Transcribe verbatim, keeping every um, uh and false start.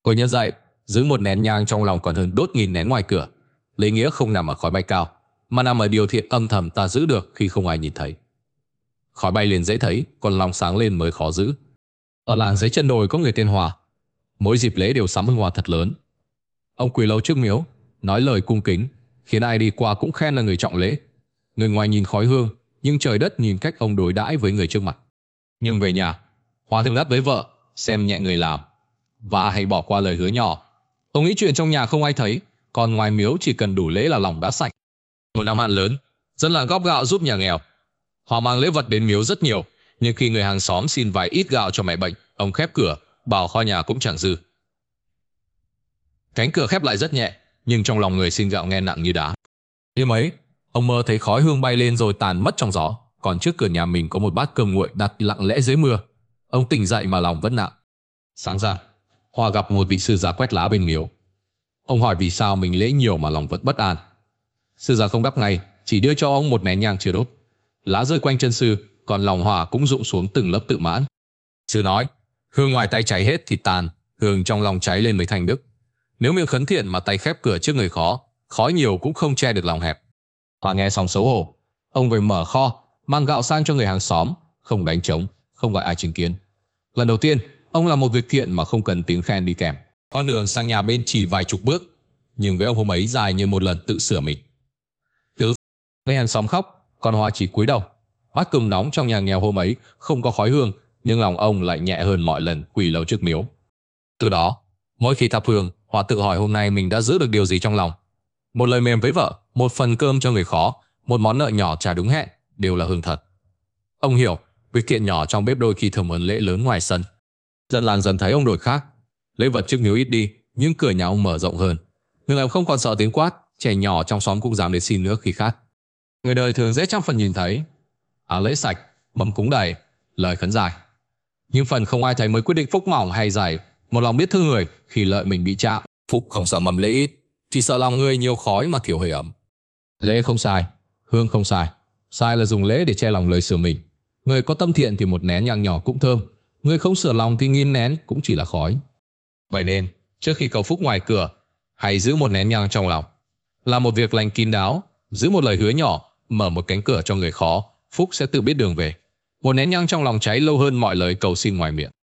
Cô nhớ dạy, giữ một nén nhang trong lòng còn hơn đốt nghìn nén ngoài cửa. Lý nghĩa không nằm ở khói bay cao, mà nằm ở điều thiện âm thầm ta giữ được khi không ai nhìn thấy. Khói bay lên dễ thấy, còn lòng sáng lên mới khó giữ. Ở làng dưới chân đồi có người tên Hòa, mỗi dịp lễ đều sắm hương hoa thật lớn. Ông quỳ lâu trước miếu, nói lời cung kính, khiến ai đi qua cũng khen là người trọng lễ. Người ngoài nhìn khói hương, nhưng trời đất nhìn cách ông đối đãi với người trước mặt. Nhưng về nhà, Hòa thường gắt với vợ, xem nhẹ người làm và hay bỏ qua lời hứa nhỏ. Ông nghĩ chuyện trong nhà không ai thấy, còn ngoài miếu chỉ cần đủ lễ là lòng đã sạch. Một năm hạn lớn, dân làng góp gạo giúp nhà nghèo. Họ mang lễ vật đến miếu rất nhiều, nhưng khi người hàng xóm xin vài ít gạo cho mẹ bệnh, ông khép cửa, bảo kho nhà cũng chẳng dư. Cánh cửa khép lại rất nhẹ, nhưng trong lòng người xin gạo nghe nặng như đá. Đêm ấy, ông mơ thấy khói hương bay lên rồi tàn mất trong gió, còn trước cửa nhà mình có một bát cơm nguội đặt lặng lẽ dưới mưa. Ông tỉnh dậy mà lòng vẫn nặng. Sáng ra, Hòa gặp một vị sư già quét lá bên miếu. Ông hỏi vì sao mình lễ nhiều mà lòng vẫn bất an. Sư già không đáp ngay, chỉ đưa cho ông một nén nhang chưa đốt. Lá rơi quanh chân sư, còn lòng Hòa cũng rụng xuống từng lớp tự mãn. Sư nói, hương ngoài tay cháy hết thì tàn, hương trong lòng cháy lên mới thành đức. Nếu miệng khấn thiện mà tay khép cửa trước người khó, khói nhiều cũng không che được lòng hẹp. Hòa nghe xong xấu hổ, ông về mở kho, mang gạo sang cho người hàng xóm, không đánh trống, không gọi ai chứng kiến. Lần đầu tiên, ông làm một việc thiện mà không cần tiếng khen đi kèm. Con đường sang nhà bên chỉ vài chục bước, nhưng với ông hôm ấy dài như một lần tự sửa mình. Từ người hàng xóm khóc, còn Hòa chỉ cúi đầu. Bát cơm nóng trong nhà nghèo hôm ấy không có khói hương, nhưng lòng ông lại nhẹ hơn mọi lần quỳ lâu trước miếu. Từ đó, mỗi khi thắp hương, Hòa tự hỏi hôm nay mình đã giữ được điều gì trong lòng. Một lời mềm với vợ, một phần cơm cho người khó, một món nợ nhỏ trả đúng hẹn, đều là hương thật. Ông hiểu, việc thiện nhỏ trong bếp đôi khi thường hơn lễ lớn ngoài sân. Dân làng dần thấy ông đổi khác, lễ vật trước miếu ít đi, nhưng cửa nhà ông mở rộng hơn. Người làm không còn sợ tiếng quát, trẻ nhỏ trong xóm cũng dám đến xin nước khi khát. Người đời thường dễ trăm phần nhìn thấy áo lễ sạch, mâm cúng đầy, lời khấn dài. Nhưng phần không ai thấy mới quyết định phúc mỏng hay dày, một lòng biết thương người khi lợi mình bị chạm. Phúc không sợ mầm lễ ít, chỉ sợ lòng người nhiều khói mà thiểu hơi ấm. Lễ không sai, hương không sai, sai là dùng lễ để che lòng lời sửa mình. Người có tâm thiện thì một nén nhang nhỏ cũng thơm, người không sửa lòng thì nghìn nén cũng chỉ là khói. Vậy nên, trước khi cầu phúc ngoài cửa, hãy giữ một nén nhang trong lòng. Là một việc lành kín đáo, giữ một lời hứa nhỏ, mở một cánh cửa cho người khó, phúc sẽ tự biết đường về. Một nén nhang trong lòng cháy lâu hơn mọi lời cầu xin ngoài miệng.